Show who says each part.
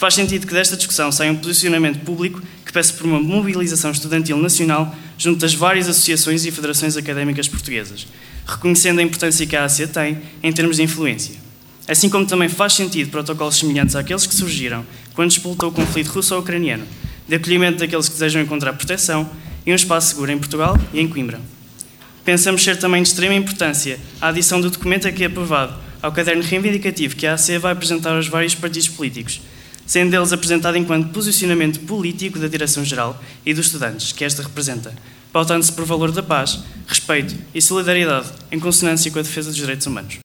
Speaker 1: Faz sentido que desta discussão saia um posicionamento público que peça por uma mobilização estudantil nacional junto das várias associações e federações académicas portuguesas, reconhecendo a importância que a ACE tem em termos de influência. Assim como também faz sentido protocolos semelhantes àqueles que surgiram quando disputou o conflito russo-ucraniano, de acolhimento daqueles que desejam encontrar proteção e um espaço seguro em Portugal e em Coimbra. Pensamos ser também de extrema importância a adição do documento aqui aprovado ao caderno reivindicativo que a ACE vai apresentar aos vários partidos políticos, sendo deles apresentado enquanto posicionamento político da Direção-Geral e dos estudantes que esta representa, pautando-se por valor da paz, respeito e solidariedade em consonância com a defesa dos direitos humanos.